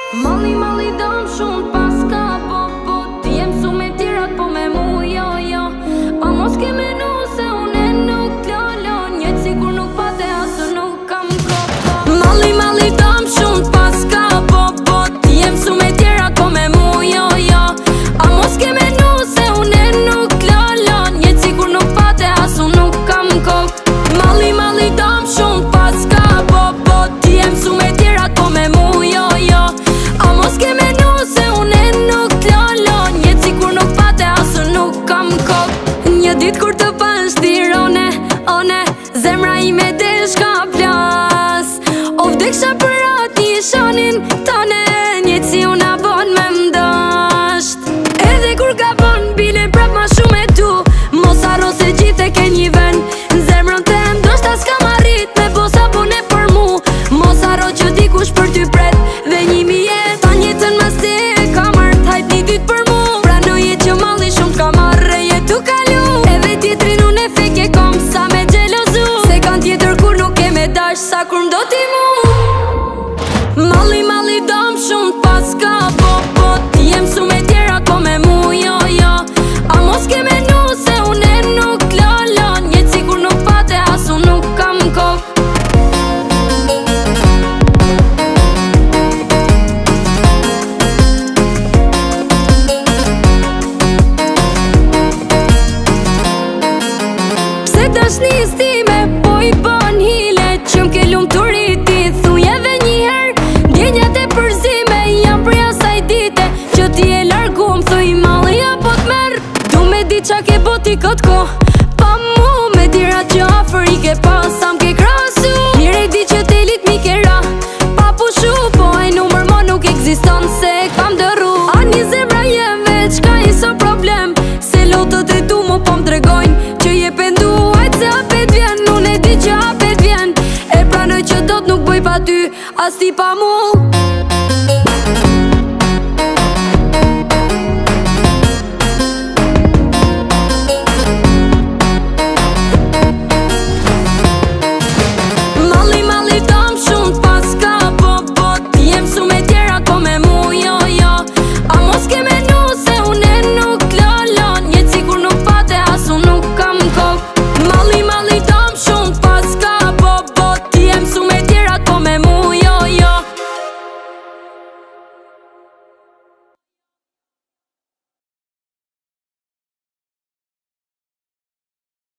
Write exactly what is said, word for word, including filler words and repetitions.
Malli, malli dëm shumë paska, po, po ti jem su me tjerat, po me mu, jo, jo. A mos ke menu se une nuk lolo, njetë sigur nuk pate asu nuk kam kopo. Malli, malli dëm shumë paska, po, po ti jem su me tjerat, po me mu, jo, jo. A mos ke menu se une nuk lolo, njetë sigur nuk pate asu nuk kam kopo. Malli, malli dëm shumë paska, po, po ti jem su me tjerat, po me mu, jo, jo. A mos ke menu se une nuk lolo, njetë sikur nuk pate asu nuk kam kop. Një dit kur të pështirone, one, zemra i me desh ka plas. O vdeksha për ati shanin tane, njetë si una bon me mdasht. Edhe kur ka bon bile prap ma shumë e tu, mos arro se gjithë e ke një ven. Zemrën të ndoshta s'ka marit me posa pune për mu, mos arro që dikush për ty pret. Dhe një mi jet, ta njetën mas te e ka marrë, hajt një dit për mu. Pranoje që malli shumë t'ka marrë, jetu kalu. Edhe tjetrin unë e feke kom sa me gjelozu, se kan tjetër kur nuk e me dash sa kur mdo ti mu. Malli, malli dëm shumë paska, po, po ti jem su me tjerat, po me mu, jo, jo. A mos ke menu se une nuk lolo, njetë sikur nuk pate asu nuk kam kop. Dashnis time po i bon hile, që m'ke lumë të rriti, thuj edhe njëherë. Ndjenjat e përzime jam për asaj dite, që ti e largu më thuj malli apo t'merë. Du me di qa ke boti këtë ko, pa mu me tira që afer i ke pas, sa m'ke krasu. Mire di që telit mi ke ra, pa pushu, po e numër mo nuk eksiston se kam dërru. A një zemra jeve, qka i so problem, se lotët e du mu po m'tregojnë, që je pendu se apet vjen, unë e di që apet vjen. E pranoj që do t'nuk bëj pa ty, as ti pa mu.